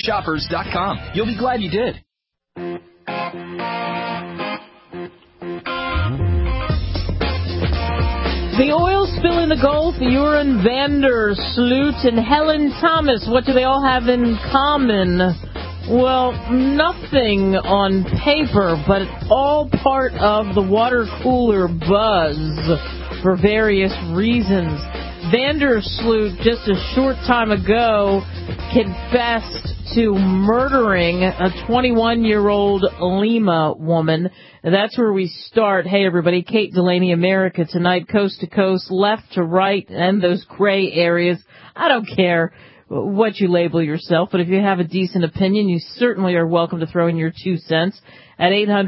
Shoppers.com. You'll be glad you did. The oil spill in the Gulf, Joran van der Sloot and Helen Thomas, what do they all have in common? Well, nothing on paper, but it's all part of the water cooler buzz for various reasons. Van der Sloot, just a short time ago, confessed to murdering a 21-year-old Lima woman. And that's where we start. Hey, everybody, Kate Delaney, America Tonight, coast to coast, left to right, and those gray areas. I don't care what you label yourself, but if you have a decent opinion, you certainly are welcome to throw in your 2 cents at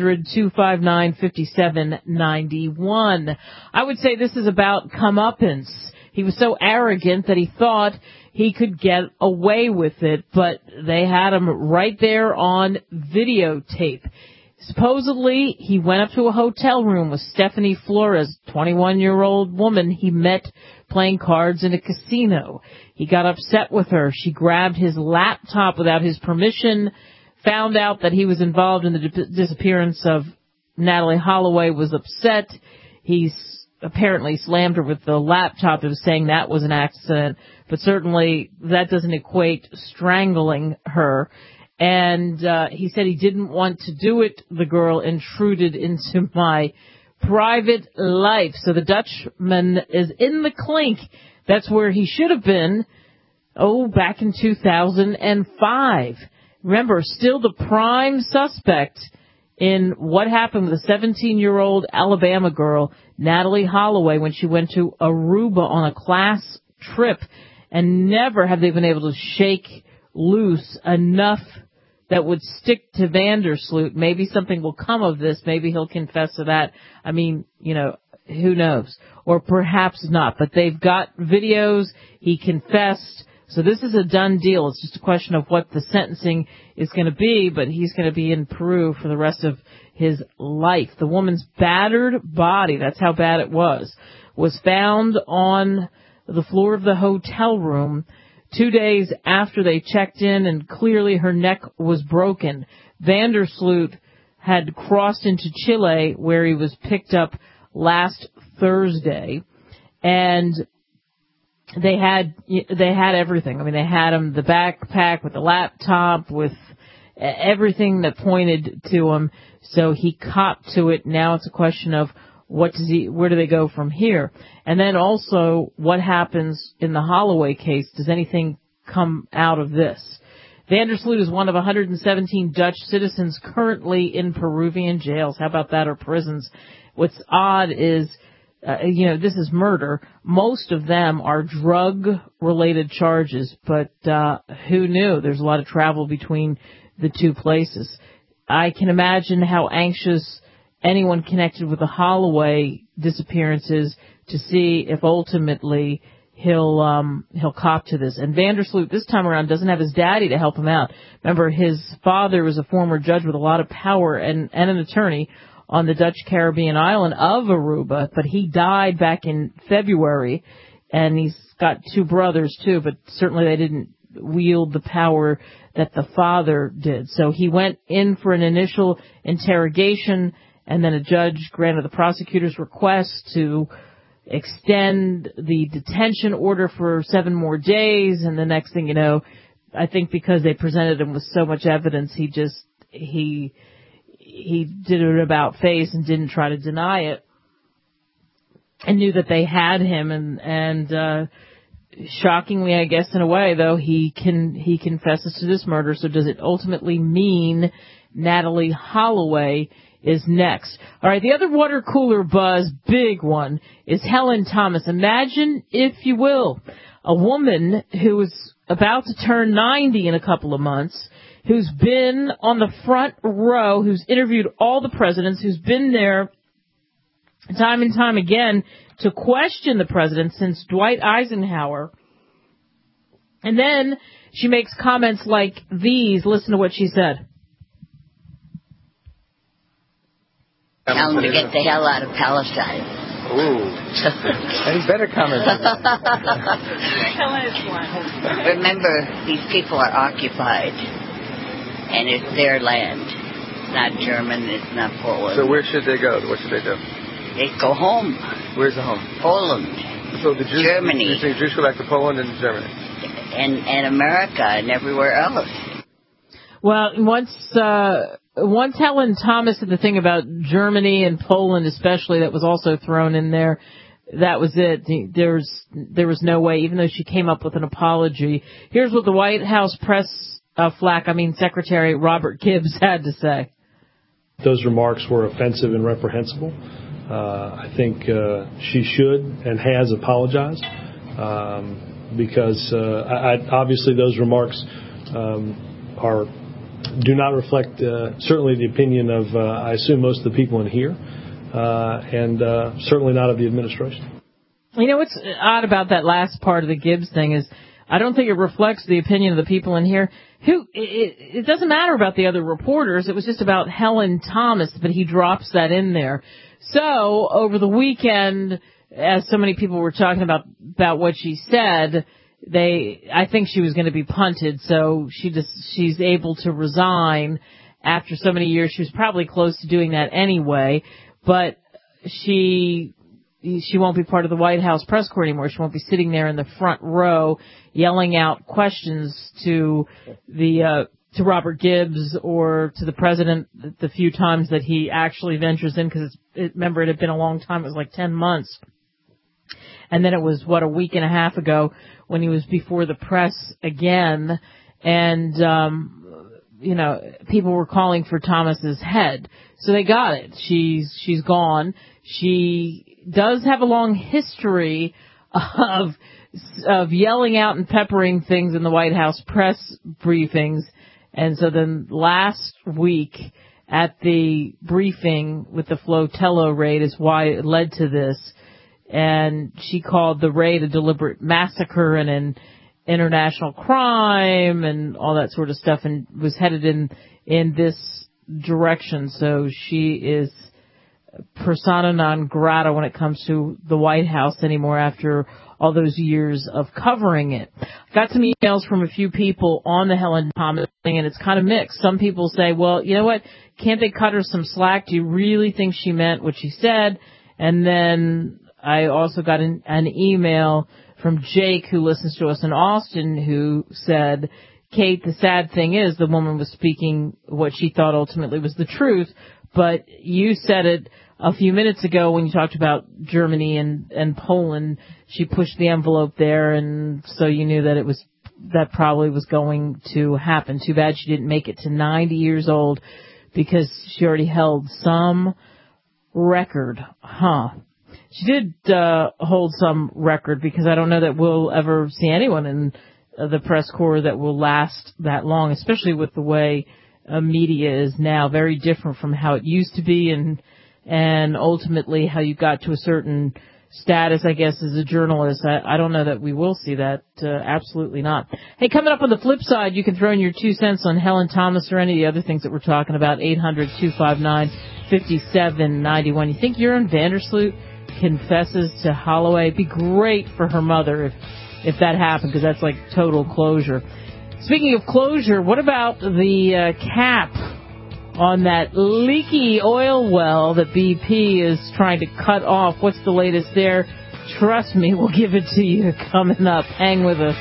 800-259-5791. I would say this is about comeuppance. He was so arrogant that he thought he could get away with it, but they had him right there on videotape. Supposedly, he went up to a hotel room with Stephanie Flores, 21-year-old woman he met playing cards in a casino. He got upset with her. She grabbed his laptop without his permission, found out that he was involved in the disappearance of Natalee Holloway, was upset. He apparently slammed her with the laptop. It was saying that was an accident, but certainly that doesn't equate strangling her. And he said he didn't want to do it. The girl intruded into my private life. So the Dutchman is in the clink. That's where he should have been, back in 2005. Remember, still the prime suspect in what happened with a 17-year-old Alabama girl, Natalee Holloway, when she went to Aruba on a class trip. And never have they been able to shake loose enough that would stick to Van der Sloot. Maybe something will come of this. Maybe he'll confess to that. I mean, who knows? Or perhaps not. But they've got videos. He confessed. So this is a done deal. It's just a question of what the sentencing is going to be, but he's going to be in Peru for the rest of his life. The woman's battered body, that's how bad it was found on the floor of the hotel room 2 days after they checked in, and clearly her neck was broken. Van der Sloot had crossed into Chile, where he was picked up last Thursday, and they had everything. I mean, they had him, the backpack with the laptop, with everything that pointed to him. So he copped to it. Now it's a question of where do they go from here? And then also, what happens in the Holloway case? Does anything come out of this? Van der Sloot is one of 117 Dutch citizens currently in Peruvian jails. How about that, or prisons? What's odd is, this is murder. Most of them are drug-related charges, but who knew? There's a lot of travel between the two places. I can imagine how anxious anyone connected with the Holloway disappearances to see if ultimately he'll cop to this. And Van der Sloot this time around doesn't have his daddy to help him out. Remember, his father was a former judge with a lot of power and an attorney on the Dutch Caribbean island of Aruba, but he died back in February, and he's got two brothers too, but certainly they didn't wield the power that the father did. So he went in for an initial interrogation, and then a judge granted the prosecutor's request to extend the detention order for 7 more days, and the next thing you know, I think because they presented him with so much evidence, he did an about face and didn't try to deny it, and knew that they had him, and shockingly, I guess, in a way, though, he confesses to this murder. So does it ultimately mean Natalee Holloway is next? All right, the other water cooler buzz, big one, is Helen Thomas. Imagine, if you will, a woman who is about to turn 90 in a couple of months, who's been on the front row, who's interviewed all the presidents, who's been there time and time again to question the president since Dwight Eisenhower. And then she makes comments like these. Listen to what she said. Tell them to get the hell out of Palestine. Ooh. Any better comments? Remember, these people are occupied. and it's their land. It's not German, it's not Poland. So where should they go? What should they do? They go home. Where's the home? Poland. So the Jews, Germany. The Jews go back to Poland and Germany. And America and everywhere else. Well, once Helen Thomas said the thing about Germany and Poland especially that was also thrown in there, that was it. There was no way, even though she came up with an apology. Here's what the White House Secretary Robert Gibbs had to say. Those remarks were offensive and reprehensible. I think she should and has apologized because obviously those remarks do not reflect certainly the opinion of, I assume, most of the people in here, and certainly not of the administration. You know what's odd about that last part of the Gibbs thing is I don't think it reflects the opinion of the people in here. It doesn't matter about the other reporters. It was just about Helen Thomas, but he drops that in there. So over the weekend, as so many people were talking about what she said, I think she was going to be punted. So she's able to resign after so many years. She was probably close to doing that anyway, but she won't be part of the White House press corps anymore. She won't be sitting there in the front row yelling out questions to Robert Gibbs or to the president the few times that he actually ventures in, because remember, it had been a long time. It was like 10 months. And then it was, a week and a half ago when he was before the press again. And, people were calling for Thomas's head. So they got it. She's gone. She does have a long history of yelling out and peppering things in the White House press briefings. And so then last week at the briefing with the Flotello raid is why it led to this. And she called the raid a deliberate massacre and an international crime and all that sort of stuff, and was headed in this direction. So she is persona non grata when it comes to the White House anymore after all those years of covering it. Got some emails from a few people on the Helen Thomas thing, and it's kind of mixed. Some people say, well, you know what, can't they cut her some slack? Do you really think she meant what she said? And then I also got an email from Jake, who listens to us in Austin, who said, Kate, the sad thing is the woman was speaking what she thought ultimately was the truth, but you said it a few minutes ago when you talked about Germany and Poland. She pushed the envelope there, and so you knew that probably was going to happen. Too bad she didn't make it to 90 years old, because she already held some record, She did hold some record, because I don't know that we'll ever see anyone in the press corps that will last that long, especially with the way media is now. Very different from how it used to be, and ultimately how you got to a certain status, I guess, as a journalist. I don't know that we will see that. Absolutely not. Hey, coming up on the flip side, you can throw in your 2 cents on Helen Thomas or any of the other things that we're talking about. 800-259-5791. You think Joran Vandersloot confesses to Holloway? It'd be great for her mother if that happened, because that's like total closure. Speaking of closure, what about the cap on that leaky oil well that BP is trying to cut off? What's the latest there? Trust me, we'll give it to you coming up. Hang with us.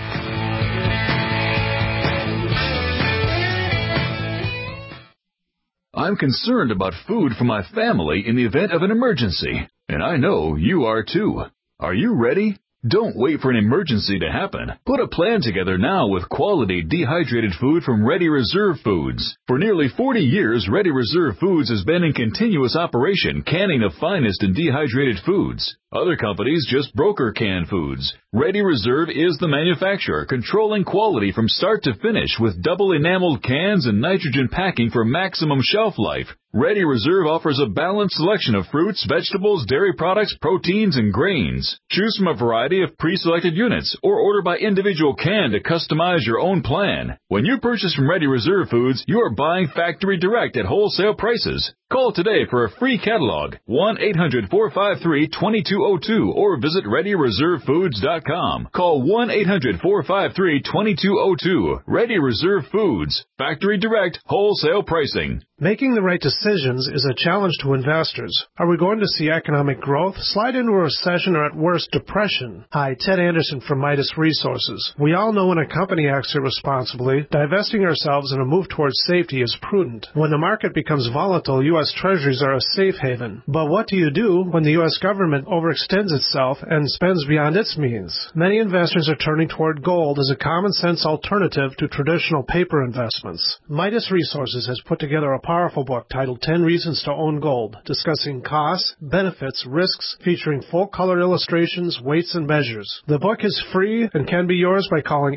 I'm concerned about food for my family in the event of an emergency, and I know you are too. Are you ready? Don't wait for an emergency to happen. Put a plan together now with quality dehydrated food from Ready Reserve Foods. For nearly 40 years, Ready Reserve Foods has been in continuous operation, canning the finest in dehydrated foods. Other companies just broker canned foods. Ready Reserve is the manufacturer, controlling quality from start to finish with double enameled cans and nitrogen packing for maximum shelf life. Ready Reserve offers a balanced selection of fruits, vegetables, dairy products, proteins, and grains. Choose from a variety of pre-selected units or order by individual can to customize your own plan. When you purchase from Ready Reserve Foods, you are buying factory direct at wholesale prices. Call today for a free catalog, 1-800-453-2202, or visit ReadyReserveFoods.com. Call 1-800-453-2202. Ready Reserve Foods. Factory direct wholesale pricing. Making the right decisions is a challenge to investors. Are we going to see economic growth, slide into a recession, or at worst, depression? Hi, Ted Anderson from Midas Resources. We all know when a company acts irresponsibly, divesting ourselves in a move towards safety is prudent. When the market becomes volatile, U.S. Treasuries are a safe haven. But what do you do when the U.S. government overextends itself and spends beyond its means? Many investors are turning toward gold as a common-sense alternative to traditional paper investments. Midas Resources has put together a powerful book titled 10 Reasons to Own Gold, discussing costs, benefits, risks, featuring full-color illustrations, weights, and measures. The book is free and can be yours by calling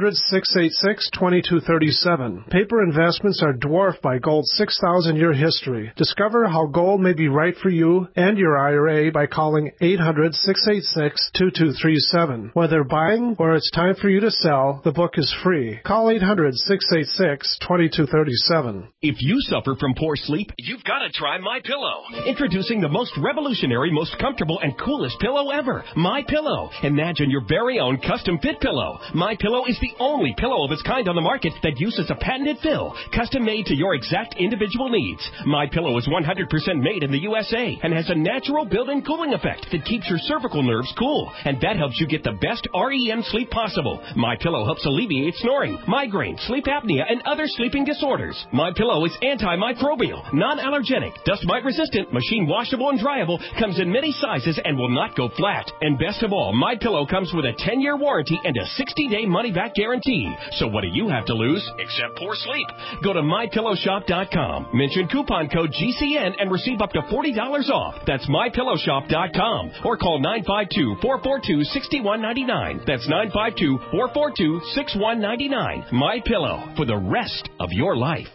800-686-2237. Paper investments are dwarfed by gold's 6,000-year history. Discover how gold may be right for you and your IRA by calling 800-686-2237. Whether buying or it's time for you to sell, the book is free. Call 800-686-2237. If you suffer from poor sleep, you've got to try MyPillow. Introducing the most revolutionary, most comfortable, and coolest pillow ever, MyPillow. Imagine your very own custom-fit pillow. MyPillow is the only pillow of its kind on the market that uses a patented fill, custom-made to your exact individual needs. MyPillow is 100% made in the USA and has a natural built-in cooling effect that keeps your cervical nerves cool, and that helps you get the best REM sleep possible. MyPillow helps alleviate snoring, migraine, sleep apnea, and other sleeping disorders. MyPillow is antimicrobial, non-allergenic, dust mite resistant, machine washable and dryable, comes in many sizes and will not go flat. And best of all, MyPillow comes with a 10-year warranty and a 60-day money-back guarantee. So what do you have to lose except poor sleep? Go to MyPillowShop.com. Mention coupon code GCN and receive up to $40 off. That's MyPillowShop.com. Or call 952-442-6199. That's 952-442-6199. MyPillow, for the rest of your life.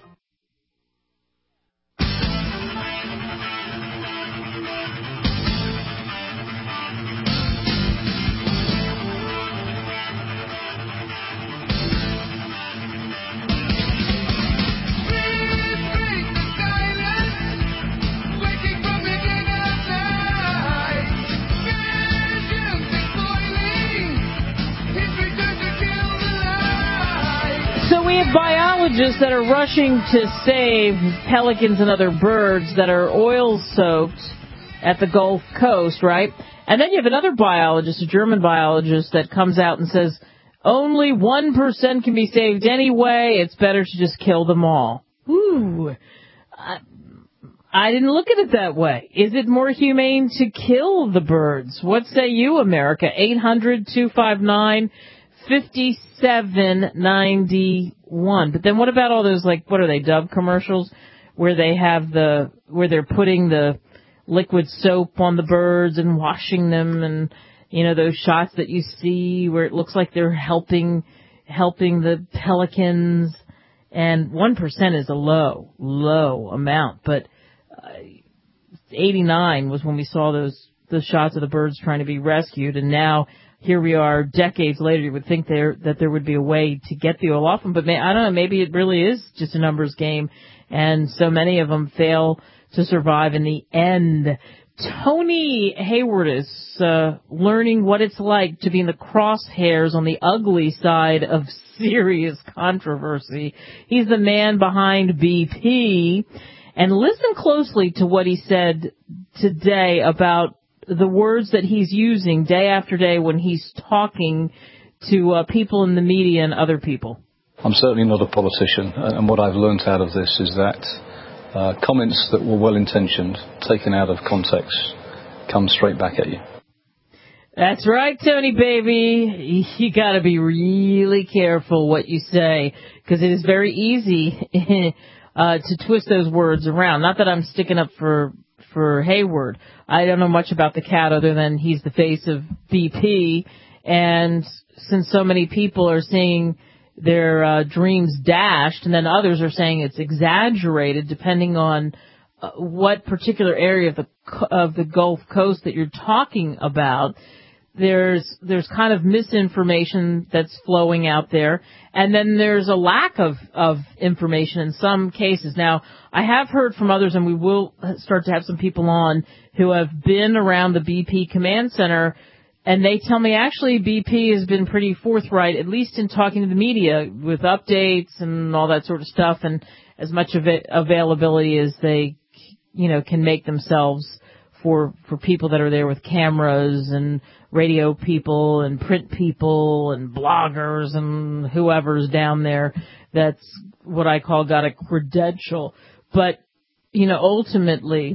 Biologists that are rushing to save pelicans and other birds that are oil-soaked at the Gulf Coast, right? And then you have another biologist, a German biologist, that comes out and says, only 1% can be saved anyway, it's better to just kill them all. Ooh, I didn't look at it that way. Is it more humane to kill the birds? What say you, America? 800-259-5791. But then what about all those, like, what are they, Dove commercials, where they have where they're putting the liquid soap on the birds and washing them, and, you know, those shots that you see where it looks like they're helping the pelicans, and 1% is a low amount, but 89 was when we saw the shots of the birds trying to be rescued, and now here we are decades later. You would think that there would be a way to get the oil off them, but I don't know, maybe it really is just a numbers game, and so many of them fail to survive in the end. Tony Hayward is learning what it's like to be in the crosshairs on the ugly side of serious controversy. He's the man behind BP. And listen closely to what he said today about the words that he's using day after day when he's talking to people in the media and other people. I'm certainly not a politician, and what I've learned out of this is that comments that were well-intentioned, taken out of context, come straight back at you. That's right, Tony, baby. You got to be really careful what you say, because it is very easy to twist those words around. Not that I'm sticking up for Hayward. I don't know much about the cat other than he's the face of BP, and since so many people are seeing their dreams dashed, and then others are saying it's exaggerated, depending on what particular area of the Gulf Coast that you're talking about. there's kind of misinformation that's flowing out there, and then there's a lack of information in some cases. Now, I have heard from others, and we will start to have some people on who have been around the BP command center, and they tell me actually BP has been pretty forthright, at least in talking to the media with updates and all that sort of stuff, and as much of it availability as they, can make themselves for people that are there with cameras and radio people and print people and bloggers and whoever's down there. That's what I call got a credential. But, ultimately,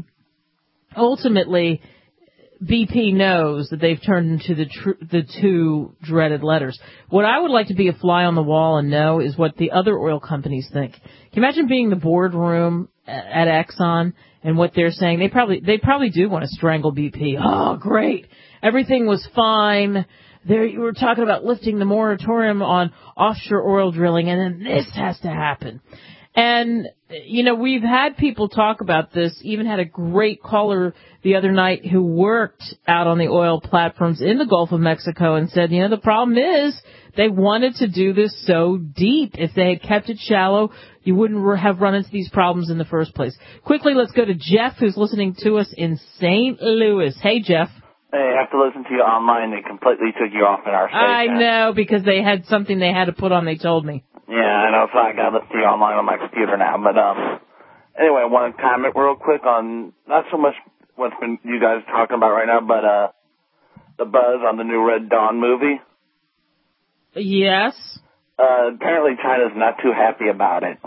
BP knows that they've turned into the two dreaded letters. What I would like to be a fly on the wall and know is what the other oil companies think. Can you imagine being in the boardroom at Exxon and what they're saying? They probably do want to strangle BP. Oh, great. Everything was fine. There you were talking about lifting the moratorium on offshore oil drilling, and then this has to happen. And, we've had people talk about this, even had a great caller the other night who worked out on the oil platforms in the Gulf of Mexico and said, the problem is they wanted to do this so deep. If they had kept it shallow, you wouldn't have run into these problems in the first place. Quickly, let's go to Jeff, who's listening to us in St. Louis. Hey, Jeff. Hey, I have to listen to you online. They completely took you off in our station. I know, because they had something they had to put on, they told me. Yeah, I know, so I got to listen to you online on my computer now. But anyway, I want to comment real quick on not so much what's been you guys talking about right now, but the buzz on the new Red Dawn movie. Yes. Apparently China's not too happy about it.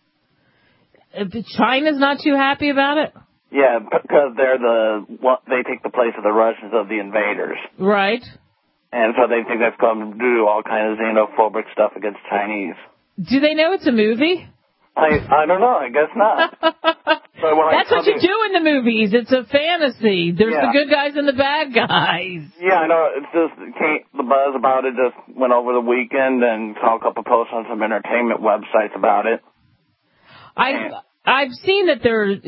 China's not too happy about it? Yeah, because they take the place of the Russians of the invaders. Right. And so they think that's going to do all kind of xenophobic stuff against Chinese. Do they know it's a movie? I don't know. I guess not. That's what you do in the movies. It's a fantasy. There's the good guys and the bad guys. Yeah, I know. It's just the buzz about it just went over the weekend, and saw a couple posts on some entertainment websites about it. I've seen that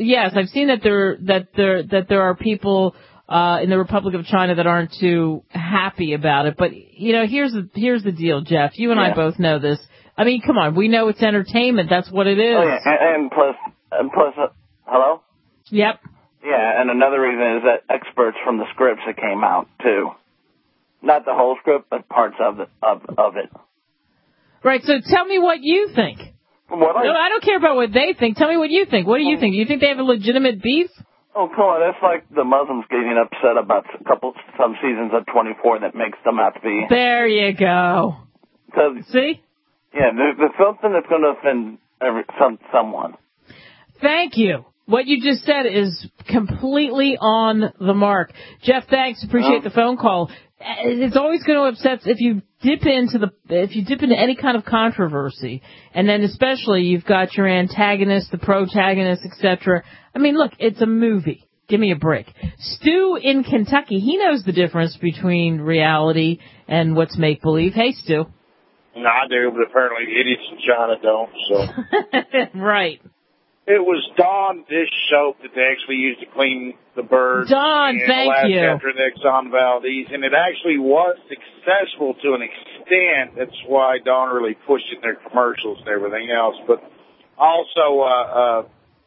there are people in the Republic of China that aren't too happy about it. But here's the deal, Jeff. You and I both know this. I mean, come on. We know it's entertainment. That's what it is. Oh, yeah. And plus, hello? Yep. Yeah, and another reason is that experts from the scripts that came out, too. Not the whole script, but parts of it. Right, so tell me what you think. No, I don't care about what they think. Tell me what you think. What do you think? Do you think they have a legitimate beef? Oh, come on. That's like the Muslims getting upset about some seasons of 24 that makes them out to be. There you go. See? Yeah, there's something that's going to offend someone. Thank you. What you just said is completely on the mark. Jeff, thanks. Appreciate the phone call. It's always going to upset if you dip into any kind of controversy, and then especially you've got your antagonist, the protagonist, etc. I mean, look, it's a movie. Give me a break. Stu in Kentucky, he knows the difference between reality and what's make-believe. Hey, Stu. No, I do, but apparently idiots in China don't, so. Right. It was Dawn dish soap that they actually used to clean the birds. Dawn, thank you. After the Exxon Valdez, and it actually was successful to an extent. That's why Dawn really pushed it in their commercials and everything else. But also,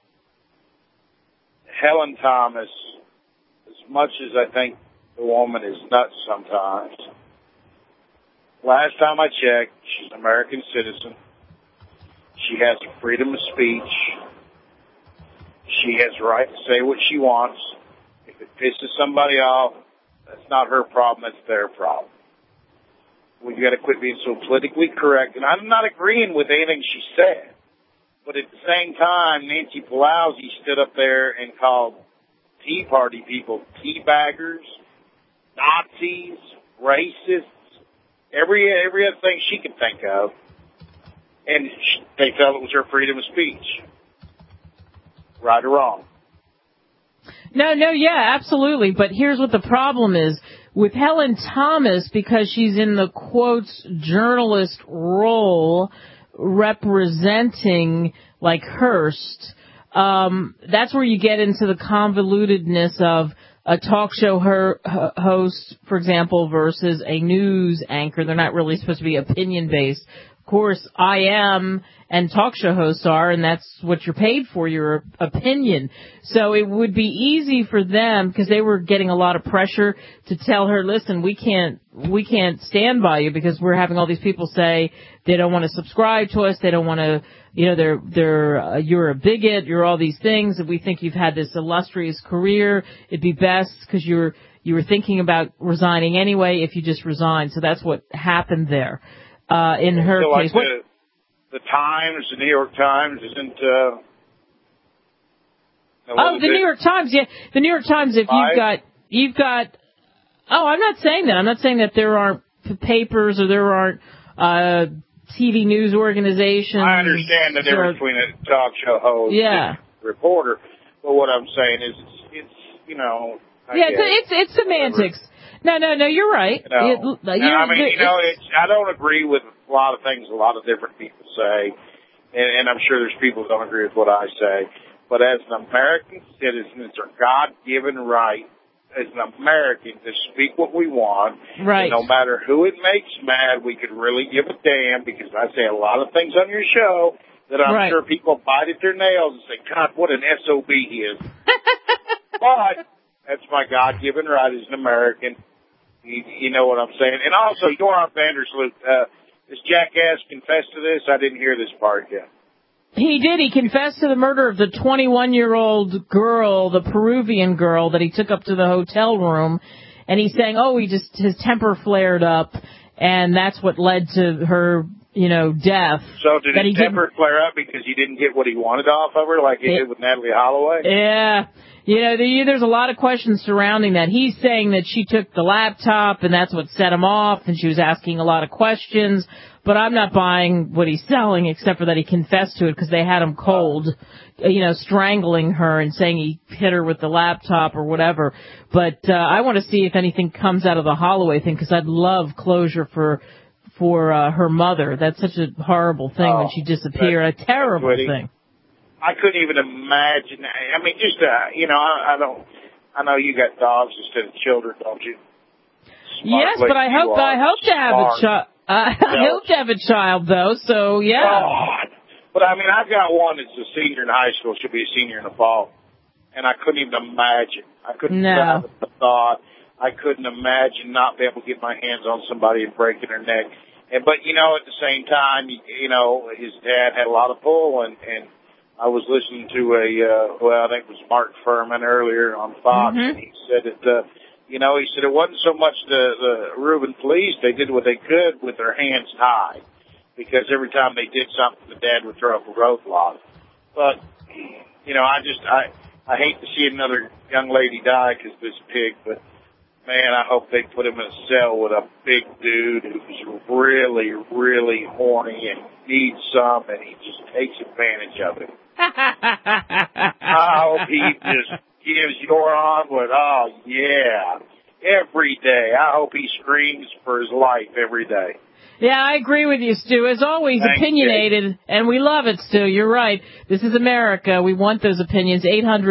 Helen Thomas, as much as I think the woman is nuts sometimes, last time I checked, she's an American citizen. She has the freedom of speech. She has the right to say what she wants. If it pisses somebody off, that's not her problem, that's their problem. We've got to quit being so politically correct. And I'm not agreeing with anything she said. But at the same time, Nancy Pelosi stood up there and called Tea Party people teabaggers, Nazis, racists, every other thing she could think of. And they felt it was her freedom of speech. Right or wrong? No, yeah, absolutely. But here's what the problem is. With Helen Thomas, because she's in the, quotes, journalist role representing, like, Hearst, that's where you get into the convolutedness of a talk show host, for example, versus a news anchor. They're not really supposed to be opinion-based. Of course, I am, and talk show hosts are, and that's what you're paid for, your opinion. So it would be easy for them, because they were getting a lot of pressure to tell her, listen, we can't stand by you, because we're having all these people say they don't want to subscribe to us, they don't want to, you're a bigot, you're all these things, and we think you've had this illustrious career. It'd be best, because you were thinking about resigning anyway, if you just resign. So that's what happened there. In her case, like the Times, the New York Times isn't. The New York Times, yeah, the New York Times. If you've got. Oh, I'm not saying that. I'm not saying that there aren't papers or there aren't TV news organizations. I understand the difference between a talk show host and a reporter, but what I'm saying is, it's semantics. No, you're right. I don't agree with a lot of things a lot of different people say, and I'm sure there's people who don't agree with what I say. But as an American citizen, it's our God-given right as an American to speak what we want. Right. And no matter who it makes mad, we could really give a damn, because I say a lot of things on your show that I'm sure people bite at their nails and say, God, what an SOB he is. But that's my God-given right as an American. You know what I'm saying? And also, Joran Vandersloot, does Jackass confess to this? I didn't hear this part yet. He did. He confessed to the murder of the 21-year-old girl, the Peruvian girl that he took up to the hotel room. And he's saying, his temper flared up, and that's what led to her, death. So did his temper flare up because he didn't get what he wanted off of her, like he did with Natalie Holloway? Yeah. There's a lot of questions surrounding that. He's saying that she took the laptop and that's what set him off, and she was asking a lot of questions. But I'm not buying what he's selling, except for that he confessed to it, because they had him cold, strangling her and saying he hit her with the laptop or whatever. But I want to see if anything comes out of the Holloway thing, because I'd love closure for her mother. That's such a horrible thing when she disappeared. A terrible thing. I couldn't even imagine. I mean, just I know you got dogs instead of children, don't you? Yes, but I hope to have a child. I hope to have a child, though. So yeah. God. But I mean, I've got one that's a senior in high school. She'll be a senior in the fall, and I couldn't even imagine. I couldn't fathom the thought. I couldn't imagine not being able to get my hands on somebody and breaking their neck. But at the same time, his dad had a lot of pull, and I was listening to I think it was Mark Furman earlier on Fox, and he said that, he said it wasn't so much the Reuben police. They did what they could with their hands tied, because every time they did something, the dad would throw up a roadblock. But, I hate to see another young lady die because of this pig, but man, I hope they put him in a cell with a big dude who's really, really horny and needs some, and he just takes advantage of it. I hope he just gives Joran every day. I hope he screams for his life every day. Yeah, I agree with you, Stu. As always, opinionated, and we love it, Stu. You're right. This is America. We want those opinions.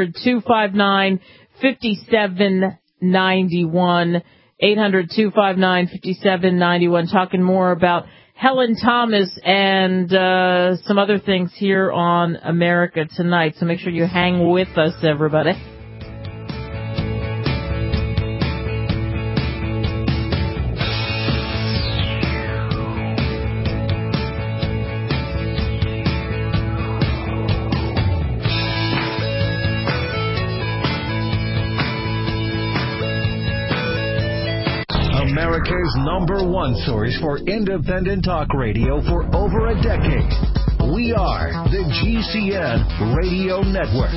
800-259-5791. 800-259-5791. Talking more about Helen Thomas and some other things here on America Tonight. So make sure you hang with us, everybody. America's #1 source for independent talk radio for over a decade. We are the GCN Radio Network.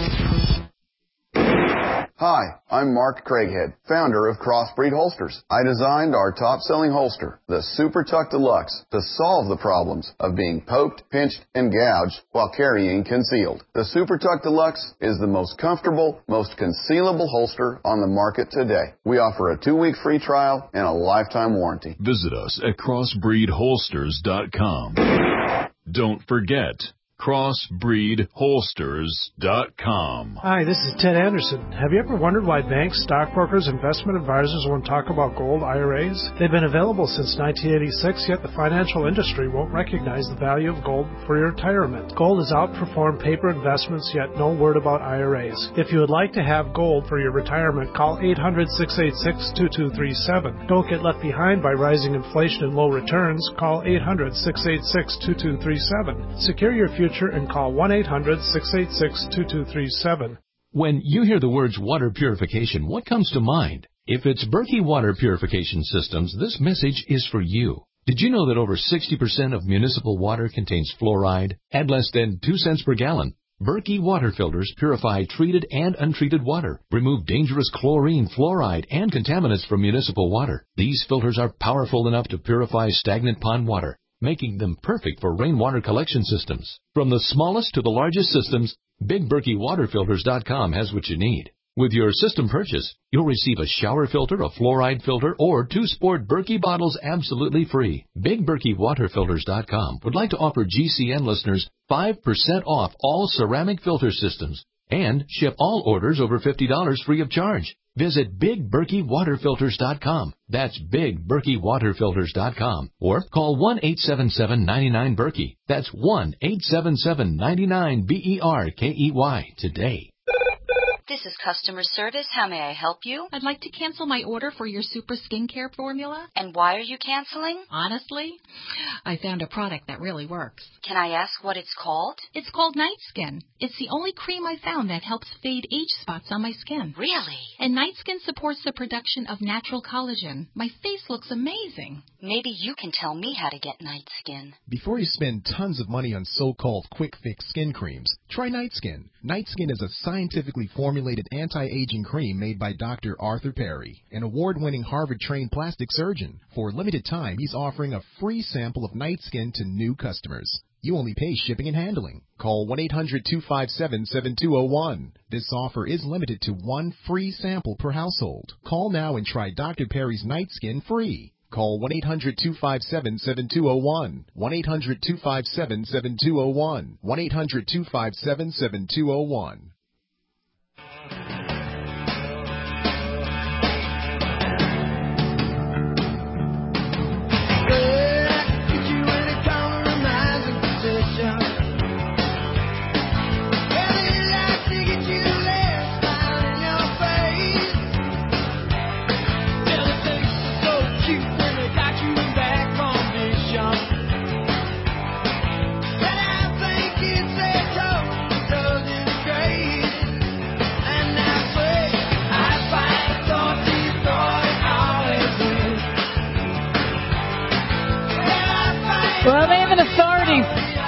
Hi, I'm Mark Craighead, founder of Crossbreed Holsters. I designed our top-selling holster, the Super Tuck Deluxe, to solve the problems of being poked, pinched, and gouged while carrying concealed. The Super Tuck Deluxe is the most comfortable, most concealable holster on the market today. We offer a 2-week free trial and a lifetime warranty. Visit us at crossbreedholsters.com. Don't forget, CrossbreedHolsters.com. Hi, this is Ted Anderson. Have you ever wondered why banks, stockbrokers, investment advisors won't talk about gold IRAs? They've been available since 1986, yet the financial industry won't recognize the value of gold for your retirement. Gold has outperformed paper investments, yet no word about IRAs. If you would like to have gold for your retirement, call 800-686-2237. Don't get left behind by rising inflation and low returns. Call 800-686-2237. Secure your future and call 1-800-686-2237. When you hear the words water purification, what comes to mind? If it's Berkey Water Purification Systems, this message is for you. Did you know that over 60% of municipal water contains fluoride at less than 2 cents per gallon? Berkey water filters purify treated and untreated water, remove dangerous chlorine, fluoride, and contaminants from municipal water. These filters are powerful enough to purify stagnant pond water, making them perfect for rainwater collection systems. From the smallest to the largest systems, BigBerkeyWaterFilters.com has what you need. With your system purchase, you'll receive a shower filter, a fluoride filter, or 2 sport Berkey bottles absolutely free. BigBerkeyWaterFilters.com would like to offer GCN listeners 5% off all ceramic filter systems and ship all orders over $50 free of charge. Visit BigBerkeyWaterFilters.com. That's BigBerkeyWaterFilters.com. Or call 1-877-99-BERKEY. That's 1-877-99-BERKEY today. This is customer service. How may I help you? I'd like to cancel my order for your super skincare formula. And why are you canceling? Honestly, I found a product that really works. Can I ask what it's called? It's called Night Skin. It's the only cream I found that helps fade age spots on my skin. Really? And Night Skin supports the production of natural collagen. My face looks amazing. Maybe you can tell me how to get Night Skin. Before you spend tons of money on so-called quick-fix skin creams, try Night Skin. Night Skin is a scientifically formulated anti-aging cream made by Dr. Arthur Perry, an award-winning Harvard-trained plastic surgeon. For a limited time, he's offering a free sample of Night Skin to new customers. You only pay shipping and handling. Call 1-800-257-7201. This offer is limited to 1 free sample per household. Call now and try Dr. Perry's Night Skin free. Call 1-800-257-7201. 1-800-257-7201. 1-800-257-7201. Well, they have an authority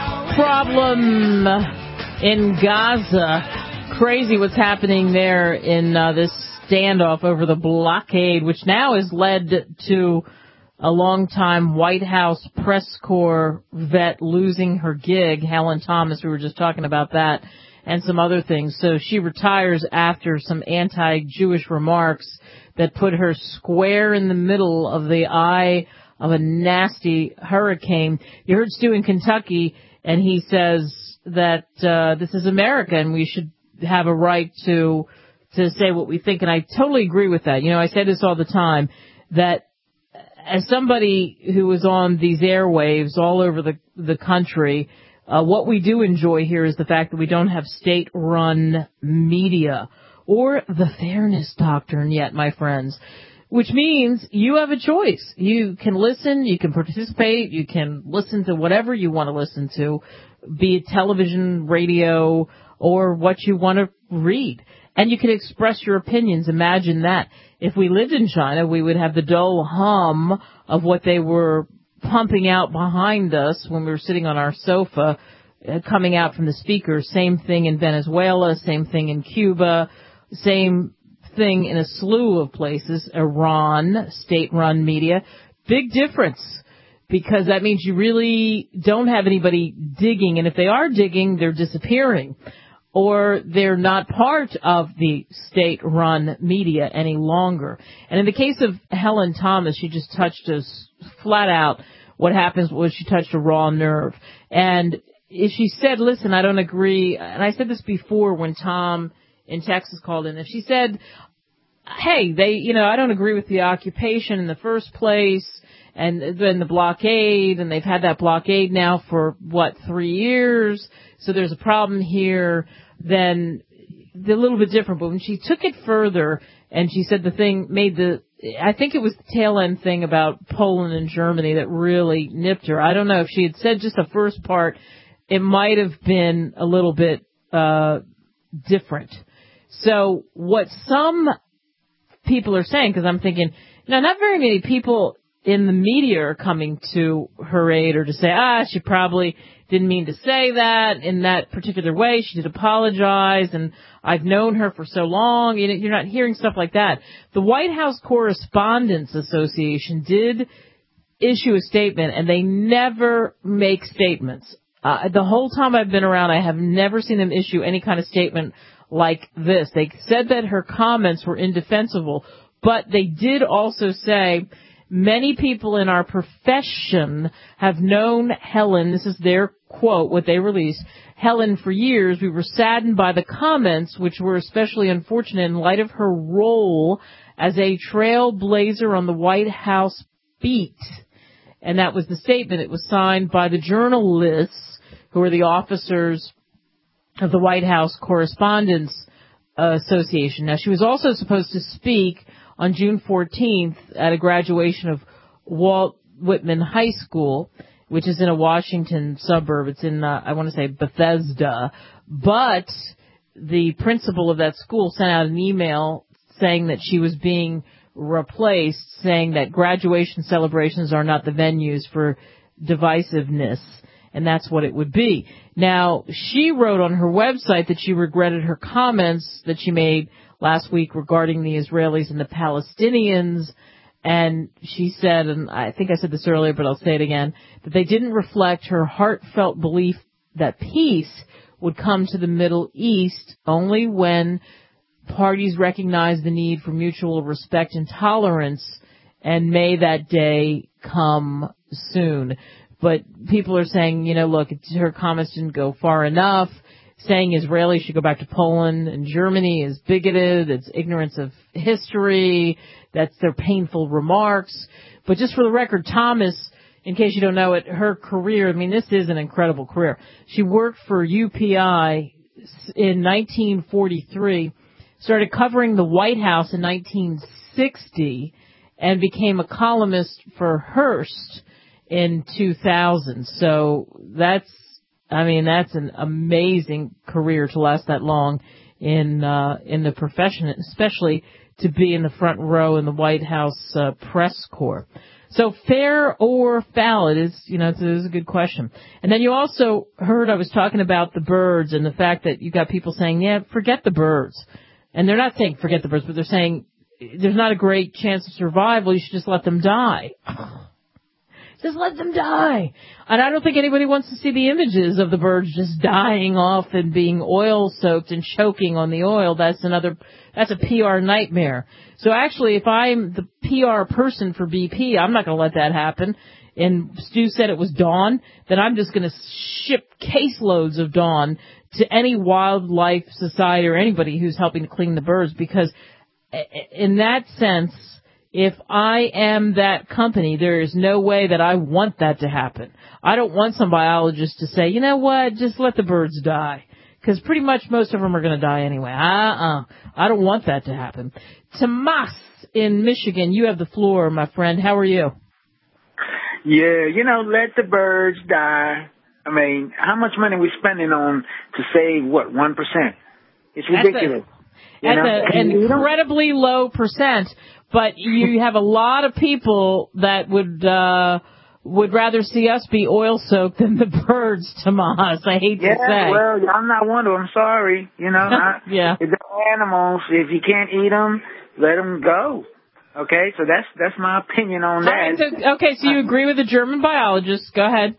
problem in Gaza. Crazy what's happening there in this standoff over the blockade, which now has led to a longtime White House press corps vet losing her gig, Helen Thomas. We were just talking about that and some other things. So she retires after some anti-Jewish remarks that put her square in the middle of the eye of a nasty hurricane. You heard Stu in Kentucky, and he says that this is America and we should have a right to say what we think. And I totally agree with that. You know, I say this all the time, that as somebody who is on these airwaves all over the country, what we do enjoy here is the fact that we don't have state-run media or the fairness doctrine yet, my friends. Which means you have a choice. You can listen, you can participate, you can listen to whatever you want to listen to, be it television, radio, or what you want to read. And you can express your opinions. Imagine that. If we lived in China, we would have the dull hum of what they were pumping out behind us when we were sitting on our sofa, coming out from the speakers. Same thing in Venezuela, same thing in Cuba, same thing in a slew of places. Iran, state-run media. Big difference, because that means you really don't have anybody digging, and if they are digging, they're disappearing, or they're not part of the state-run media any longer. And in the case of Helen Thomas, she just touched us flat out. What happens was she touched a raw nerve. And if she said, listen, I don't agree, and I said this before when Tom in Texas called in, if she said, hey, I don't agree with the occupation in the first place, and then the blockade, and they've had that blockade now for, 3 years, so there's a problem here, then they're a little bit different. But when she took it further, and she said the thing I think it was the tail end thing about Poland and Germany that really nipped her. I don't know if she had said just the first part, it might have been a little bit different. So what some people are saying, because I'm thinking, not very many people in the media are coming to her aid or to say, she probably didn't mean to say that in that particular way. She did apologize, and I've known her for so long. You're not hearing stuff like that. The White House Correspondents Association did issue a statement, and they never make statements. The whole time I've been around, I have never seen them issue any kind of statement like this. They said that her comments were indefensible, but they did also say, many people in our profession have known Helen, this is their quote, what they released, Helen for years. We were saddened by the comments, which were especially unfortunate in light of her role as a trailblazer on the White House beat. And that was the statement. It was signed by the journalists who are the officers of the White House Correspondents Association. Now, she was also supposed to speak on June 14th at a graduation of Walt Whitman High School, which is in a Washington suburb. It's in, I want to say, Bethesda. But the principal of that school sent out an email saying that she was being replaced, saying that graduation celebrations are not the venues for divisiveness, and that's what it would be. Now, she wrote on her website that she regretted her comments that she made last week regarding the Israelis and the Palestinians, and she said, and I think I said this earlier, but I'll say it again, that they didn't reflect her heartfelt belief that peace would come to the Middle East only when parties recognize the need for mutual respect and tolerance, and may that day come soon. But people are saying, look, her comments didn't go far enough. Saying Israelis should go back to Poland and Germany is bigoted. It's ignorance of history. That's their painful remarks. But just for the record, Thomas, in case you don't know it, her career, this is an incredible career. She worked for UPI in 1943, started covering the White House in 1960, and became a columnist for Hearst in 2000. So that's an amazing career to last that long in the profession, especially to be in the front row in the White House press corps. So fair or foul, it is a good question. And then you also heard I was talking about the birds and the fact that you got people saying, forget the birds. And they're not saying forget the birds, but they're saying there's not a great chance of survival. You should just let them die. Just let them die. And I don't think anybody wants to see the images of the birds just dying off and being oil soaked and choking on the oil. That's a PR nightmare. So actually, if I'm the PR person for BP, I'm not going to let that happen. And Stu said it was Dawn, then I'm just going to ship caseloads of Dawn to any wildlife society or anybody who's helping to clean the birds, because in that sense, if I am that company, there is no way that I want that to happen. I don't want some biologist to say, you know what, just let the birds die. Because pretty much most of them are going to die anyway. I don't want that to happen. Tomas in Michigan, you have the floor, my friend. How are you? Yeah, let the birds die. How much money are we spending on to save, 1%? It's ridiculous. That's an incredibly low percent. But you have a lot of people that would rather see us be oil-soaked than the birds, Tomas. I hate to say. Yeah, well, I'm not one of them. I'm sorry. Yeah. They're animals. If you can't eat them, let them go. Okay, so that's my opinion on that. Right, okay, so you agree with the German biologist. Go ahead.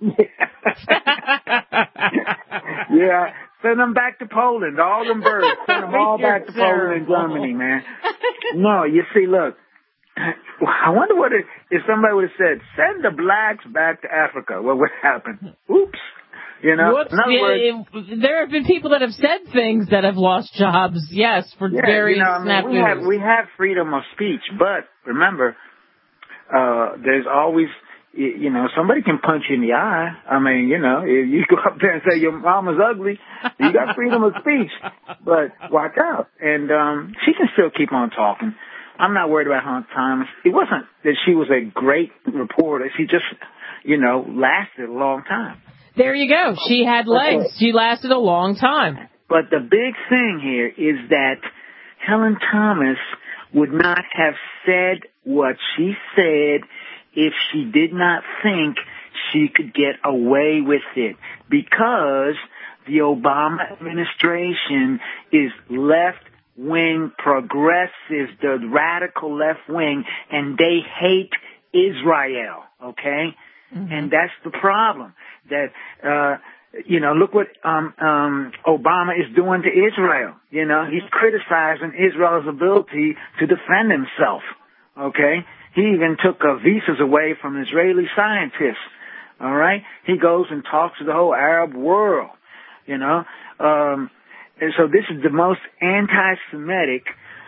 Yeah. Send them back to Poland, all them birds. Send them all back to Poland and Germany, man. No, you see, look, I wonder if somebody would have said, send the blacks back to Africa. What would happen? Oops. You know, Whoops, in other words, there have been people that have said things that have lost jobs. Yes, for various snafus. we have freedom of speech, but remember, there's always, you know, somebody can punch you in the eye. I mean, you know, if you go up there and say your mama's ugly, you got freedom of speech, but watch out. And she can still keep on talking. I'm not worried about Helen Thomas. It wasn't that she was a great reporter. She just, you know, lasted a long time. There you go. She had legs. She lasted a long time. But the big thing here is that Helen Thomas would not have said what she said if she did not think she could get away with it, because the Obama administration is left-wing progressives, the radical left wing, and they hate Israel, okay? Mm-hmm. And that's the problem. That, you know, look what Obama is doing to Israel. You know, he's criticizing Israel's ability to defend himself, okay? He even took visas away from Israeli scientists, all right? He goes and talks to the whole Arab world, you know? And so this is the most anti-Semitic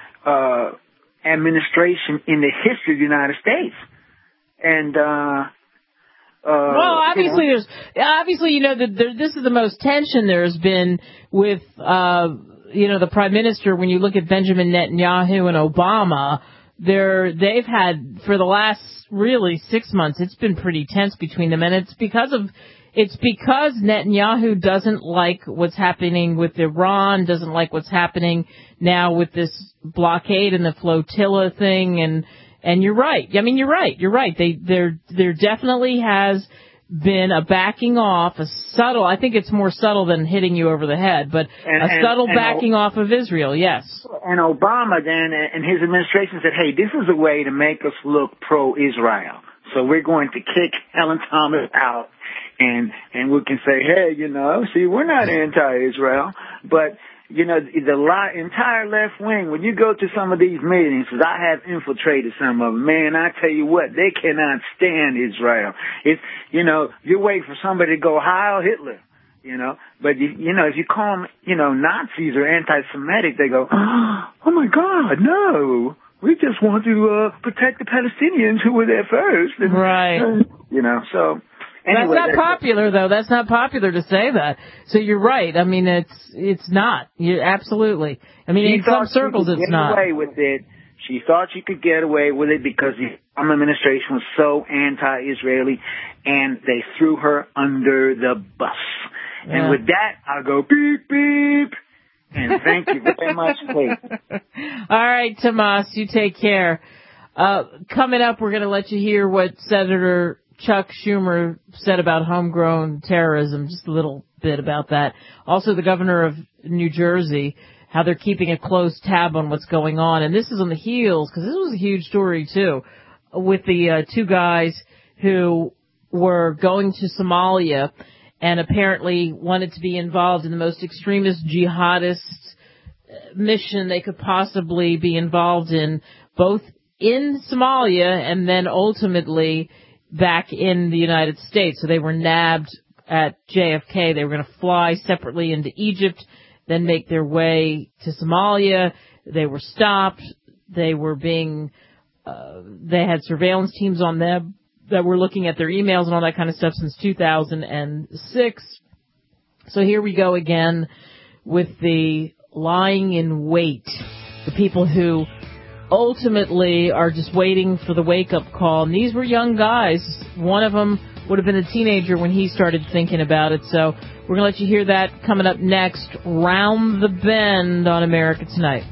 administration in the history of the United States. And well, obviously, you know, this is the most tension there's been with, you know, the prime minister. When you look at Benjamin Netanyahu and Obama, they've had for the last really 6 months, it's been pretty tense between them, and it's because Netanyahu doesn't like what's happening with Iran, doesn't like what's happening now with this blockade and the flotilla thing, and you're right. I mean, you're right. There definitely has been a backing off, a subtle, I think it's more subtle than hitting you over the head, but a subtle backing off of Israel, yes. And Obama then, and his administration said, hey, this is a way to make us look pro-Israel. So we're going to kick Helen Thomas out, and we can say, hey, you know, see, we're not anti-Israel, but you know, the entire left wing, when you go to some of these meetings, because I have infiltrated some of them, man, I tell you what, they cannot stand Israel. It's, you know, you're waiting for somebody to go, Heil Hitler, you know. But, you know, if you call them, you know, Nazis or anti-Semitic, they go, oh, my God, no. We just want to protect the Palestinians who were there first. And, right. You know, so... Anyway, that's not popular, though. That's not popular to say that. So you're right. I mean, it's not. Absolutely. I mean, in some circles, it's not. Away with it. She thought she could get away with it because the Obama administration was so anti-Israeli, and they threw her under the bus. Yeah. And with that, I'll go beep beep. And thank you very much, Kate. All right, Tomas, you take care. Coming up, we're going to let you hear what Senator Chuck Schumer said about homegrown terrorism, just a little bit about that. Also, the governor of New Jersey, how they're keeping a close tab on what's going on. And this is on the heels, because this was a huge story, too, with the two guys who were going to Somalia and apparently wanted to be involved in the most extremist jihadist mission they could possibly be involved in, both in Somalia and then ultimately back in the United States. So they were nabbed at JFK. They were going to fly separately into Egypt, then make their way to Somalia. They were stopped. They were being, they had surveillance teams on them that were looking at their emails and all that kind of stuff since 2006. So here we go again with the lying in wait. The people who ultimately are just waiting for the wake-up call. And these were young guys. One of them would have been a teenager when he started thinking about it. So we're going to let you hear that coming up next, Round the Bend on America Tonight.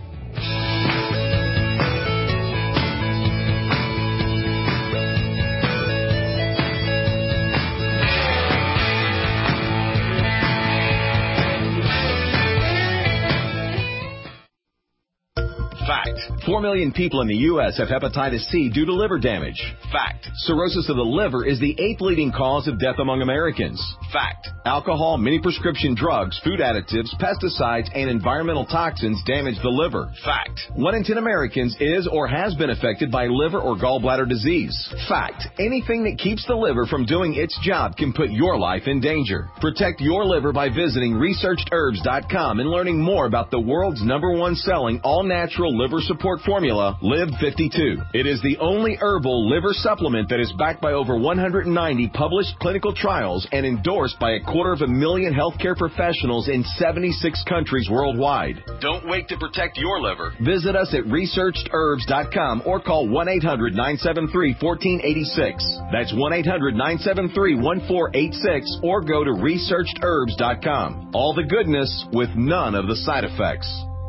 Fact. 4 million people in the U.S. have hepatitis C due to liver damage. Fact. Cirrhosis of the liver is the 8th leading cause of death among Americans. Fact. Alcohol, many prescription drugs, food additives, pesticides, and environmental toxins damage the liver. Fact. 1 in 10 Americans is or has been affected by liver or gallbladder disease. Fact. Anything that keeps the liver from doing its job can put your life in danger. Protect your liver by visiting ResearchedHerbs.com and learning more about the world's #1 selling all-natural liver support formula, Live 52. It is the only herbal liver supplement that is backed by over 190 published clinical trials and endorsed by 250,000 healthcare professionals in 76 countries worldwide. Don't wait to protect your liver. Visit us at ResearchedHerbs.com or call 1-800-973-1486. That's 1-800-973-1486 or go to ResearchedHerbs.com. All the goodness with none of the side effects.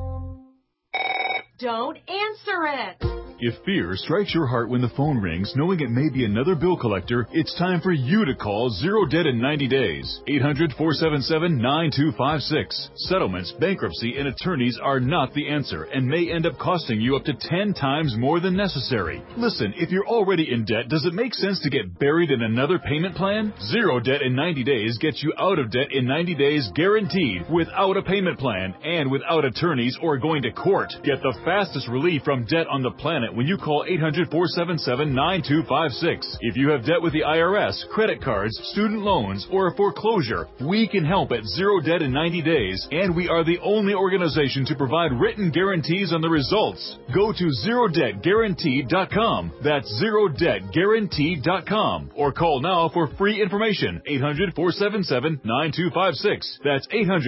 Don't answer it. If fear strikes your heart when the phone rings, knowing it may be another bill collector, it's time for you to call Zero Debt in 90 days. 800-477-9256. Settlements, bankruptcy, and attorneys are not the answer and may end up costing you up to 10 times more than necessary. Listen, if you're already in debt, does it make sense to get buried in another payment plan? Zero Debt in 90 days gets you out of debt in 90 days guaranteed, without a payment plan and without attorneys or going to court. Get the fastest relief from debt on the planet when you call 800-477-9256. If you have debt with the IRS, credit cards, student loans, or a foreclosure, we can help at Zero Debt in 90 days, and we are the only organization to provide written guarantees on the results. Go to ZeroDebtGuaranteed.com. That's ZeroDebtGuaranteed.com. Or call now for free information. 800-477-9256. That's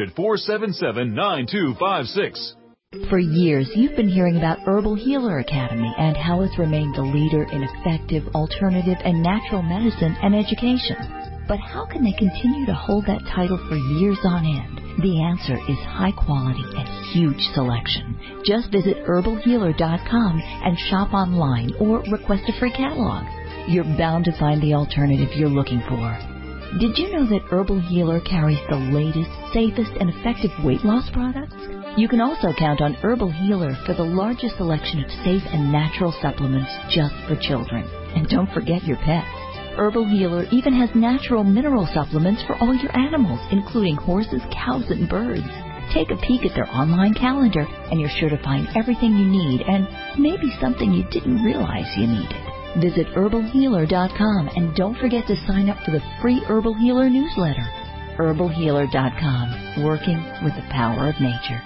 800-477-9256. For years, you've been hearing about Herbal Healer Academy and how it's remained the leader in effective, alternative, and natural medicine and education. But how can they continue to hold that title for years on end? The answer is high quality and huge selection. Just visit herbalhealer.com and shop online or request a free catalog. You're bound to find the alternative you're looking for. Did you know that Herbal Healer carries the latest, safest, and effective weight loss products? You can also count on Herbal Healer for the largest selection of safe and natural supplements just for children. And don't forget your pets. Herbal Healer even has natural mineral supplements for all your animals, including horses, cows, and birds. Take a peek at their online calendar, and you're sure to find everything you need and maybe something you didn't realize you needed. Visit herbalhealer.com and don't forget to sign up for the free Herbal Healer newsletter. herbalhealer.com, working with the power of nature.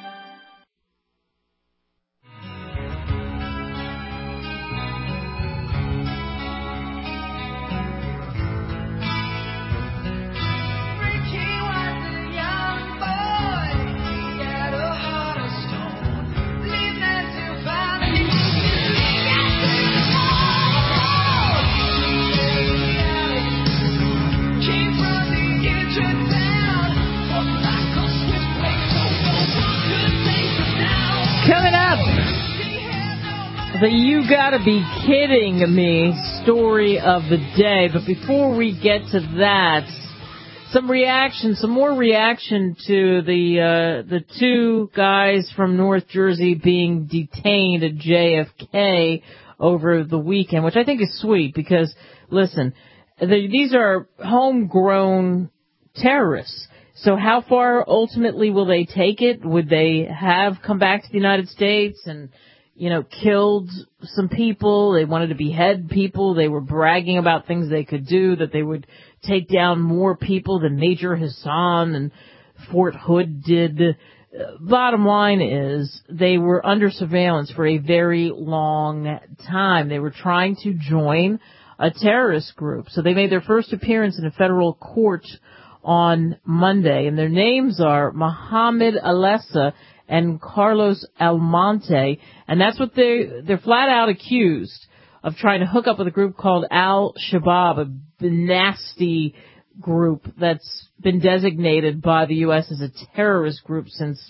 The You Gotta Be Kidding Me story of the day. But before we get to that, some more reaction to the two guys from North Jersey being detained at JFK over the weekend, which I think is sweet because, listen, these are homegrown terrorists. So how far ultimately will they take it? Would they have come back to the United States and killed some people? They wanted to behead people. They were bragging about things they could do, that they would take down more people than Major Hassan and Fort Hood did. Bottom line is they were under surveillance for a very long time. They were trying to join a terrorist group. So they made their first appearance in a federal court on Monday, and their names are Mohammed Alessa and Carlos Almonte, and that's what they're flat out accused of trying to hook up with a group called Al-Shabaab, a nasty group that's been designated by the U.S. as a terrorist group since,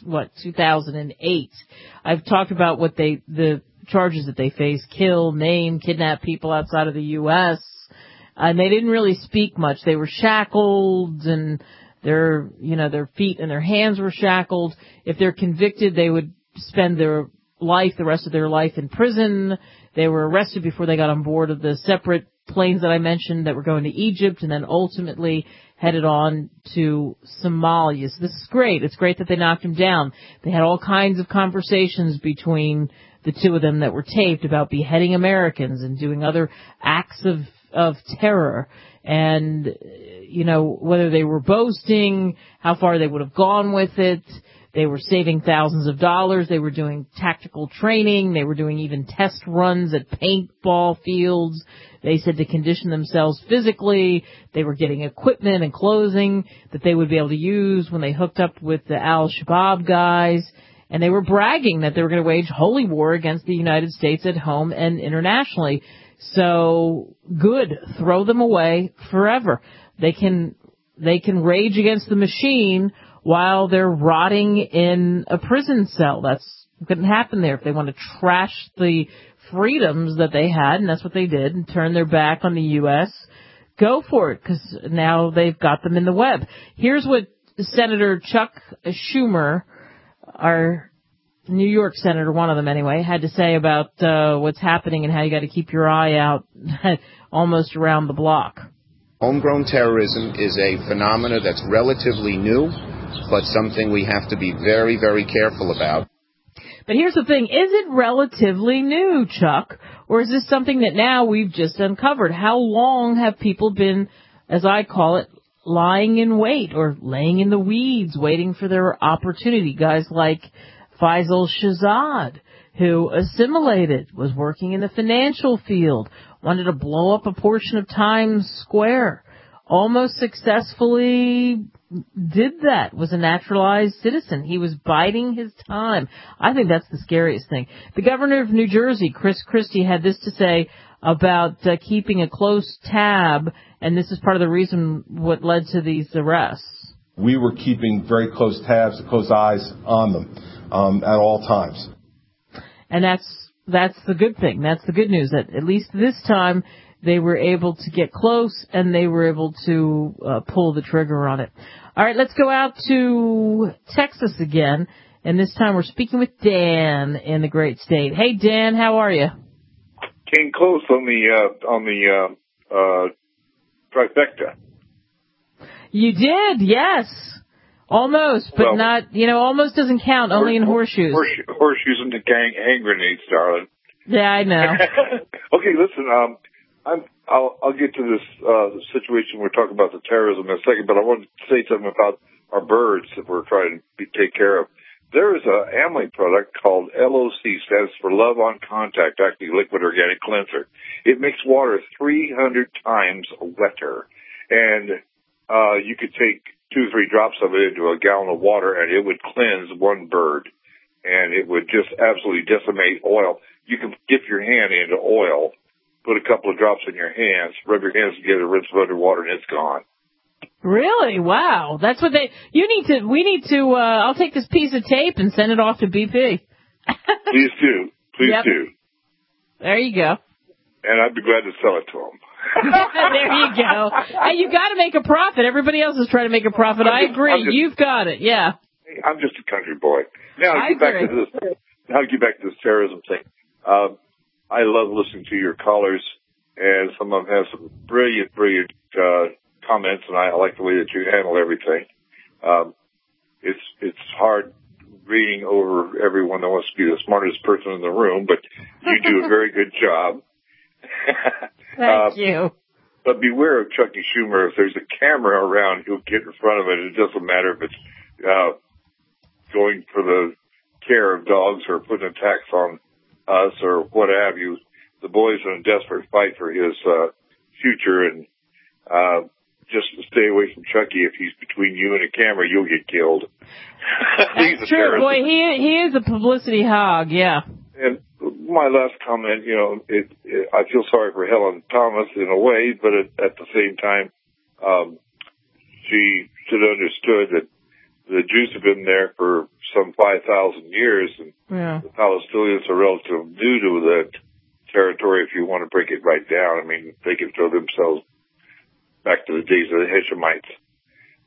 2008. I've talked about the charges that they face: kill, maim, kidnap people outside of the U.S., and they didn't really speak much. They were shackled, and their feet and their hands were shackled. If they're convicted, they would spend their life, the rest of their life in prison. They were arrested before they got on board of the separate planes that I mentioned that were going to Egypt and then ultimately headed on to Somalia. So this is great. It's great that they knocked him down. They had all kinds of conversations between the two of them that were taped about beheading Americans and doing other acts of terror. And, you know, whether they were boasting, how far they would have gone with it. They were saving thousands of dollars. They were doing tactical training. They were doing even test runs at paintball fields. They said to condition themselves physically. They were getting equipment and clothing that they would be able to use when they hooked up with the Al-Shabaab guys. And they were bragging that they were going to wage holy war against the United States at home and internationally. So good. Throw them away forever. They can rage against the machine while they're rotting in a prison cell. That's couldn't happen there. If they want to trash the freedoms that they had, and that's what they did, and turn their back on the U.S., go for it, because now they've got them in the web. Here's what Senator Chuck Schumer, our New York senator, one of them anyway, had to say about what's happening and how you got to keep your eye out almost around the block. Homegrown terrorism is a phenomena that's relatively new, but something we have to be very, very careful about. But here's the thing. Is it relatively new, Chuck? Or is this something that now we've just uncovered? How long have people been, as I call it, lying in wait or laying in the weeds, waiting for their opportunity? Guys like Faisal Shahzad, who assimilated, was working in the financial field, wanted to blow up a portion of Times Square, almost successfully did that, was a naturalized citizen. He was biding his time. I think that's the scariest thing. The governor of New Jersey, Chris Christie, had this to say about keeping a close tab, and this is part of the reason what led to these arrests. We were keeping very close tabs, close eyes on them at all times. And that's the good thing. That's the good news, that at least this time they were able to get close and they were able to pull the trigger on it. All right, let's go out to Texas again, and this time we're speaking with Dan in the great state. Hey, Dan, how are you? Came close on the trifecta. You did, yes. Almost, but not, almost doesn't count, only in horseshoes. Horseshoes and hand grenades, darling. Yeah, I know. Okay, listen, I'll get to this situation. We're talking about the terrorism in a second, but I want to say something about our birds that we're trying to take care of. There is a Amway product called LOC, stands for Love on Contact, actually liquid organic cleanser. It makes water 300 times wetter, and you could take 2 or 3 drops of it into a gallon of water, and it would cleanse one bird, and it would just absolutely decimate oil. You can dip your hand into oil, put a couple of drops in your hands, rub your hands together, rinse them underwater, and it's gone. Really? Wow. That's what we need to, I'll take this piece of tape and send it off to BP. Please do. Please do. There you go. And I'd be glad to sell it to them. There you go. Hey, you got to make a profit. Everybody else is trying to make a profit. I agree. You've got it. Yeah. I'm just a country boy. Now I'll get back to this terrorism thing. I love listening to your callers, and some of them have some brilliant comments, and I like the way that you handle everything. It's hard reading over everyone that wants to be the smartest person in the room, but you do a very good job. Thank you. But beware of Chucky Schumer. If there's a camera around, he'll get in front of it. It doesn't matter if it's going for the care of dogs or putting a tax on us or what have you. The boy's in a desperate fight for his future, and just stay away from Chucky. If he's between you and a camera, you'll get killed. That's true. Boy, he is a publicity hog, yeah. And my last comment, I feel sorry for Helen Thomas in a way, but at the same time, she should have understood that the Jews have been there for some 5,000 years, and the Palestinians are relatively new to that territory. If you want to break it right down, I mean, they can throw themselves back to the days of the Heshemites.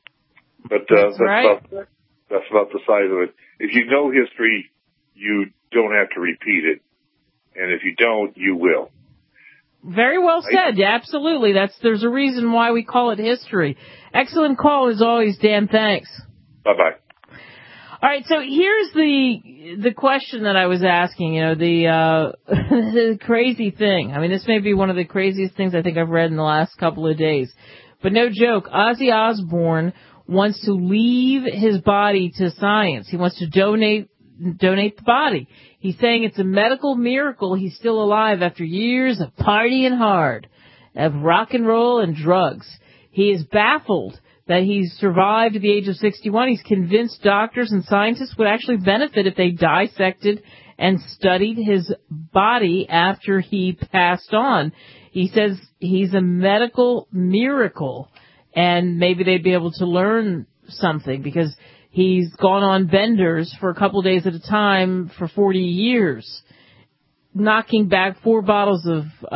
But that's about the size of it. If you know history, you don't have to repeat it. And if you don't, you will. Very well said. Yeah, absolutely. There's a reason why we call it history. Excellent call as always, Dan. Thanks. Bye-bye. All right, so here's the question that I was asking, the crazy thing. I mean, this may be one of the craziest things I think I've read in the last couple of days. But no joke, Ozzy Osbourne wants to leave his body to science. He wants to donate the body. He's saying it's a medical miracle he's still alive after years of partying hard, of rock and roll and drugs. He is baffled that he's survived at the age of 61. He's convinced doctors and scientists would actually benefit if they dissected and studied his body after he passed on. He says he's a medical miracle, and maybe they'd be able to learn something because he's gone on benders for a couple of days at a time for 40 years, knocking back 4 bottles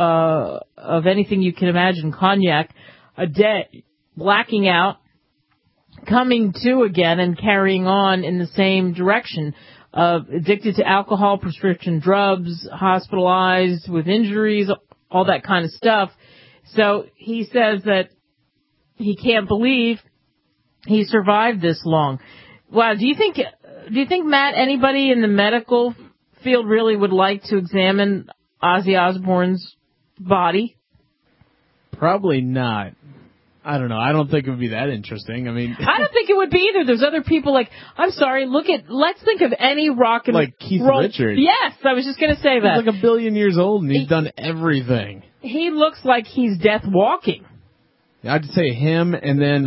of anything you can imagine, cognac, a day, blacking out, coming to again and carrying on in the same direction, addicted to alcohol, prescription drugs, hospitalized with injuries, all that kind of stuff. So he says that he can't believe he survived this long. Wow, do you think, Matt, anybody in the medical field really would like to examine Ozzy Osbourne's body? Probably not. I don't know. I don't think it would be that interesting. I mean, I don't think it would be either. There's other people let's think of any rock and roll. Like Keith Richards. Yes, I was just going to say that. He's like 1 billion years old and he's done everything. He looks like he's death walking. I'd say him and then,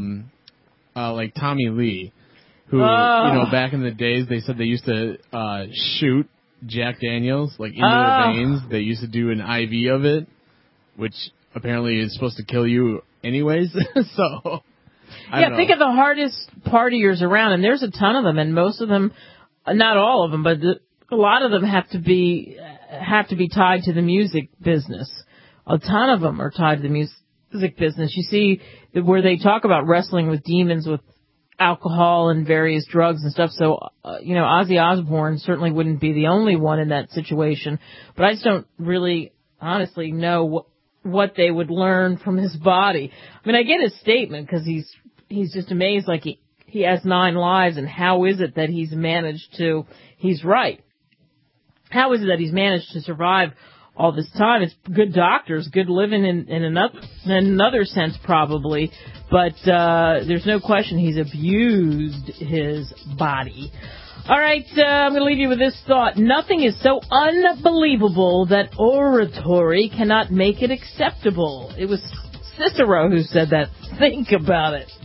like Tommy Lee, who, back in the days they said they used to, shoot Jack Daniels, like into their veins. They used to do an IV of it, which apparently is supposed to kill you anyways. So, I don't know. Think of the hardest partiers around, and there's a ton of them, and most of them, not all of them, but a lot of them have to be tied to the music business. A ton of them are tied to the music business. You see where they talk about wrestling with demons with alcohol and various drugs and stuff. So, Ozzy Osbourne certainly wouldn't be the only one in that situation. But I just don't really honestly know what they would learn from his body. I mean, I get his statement because he's just amazed, like he has 9 lives, and how is it that he's right. How is it that he's managed to survive all this time? It's good doctors, good living in another sense probably, but there's no question he's abused his body. All right, I'm going to leave you with this thought. Nothing is so unbelievable that oratory cannot make it acceptable. It was Cicero who said that. Think about it.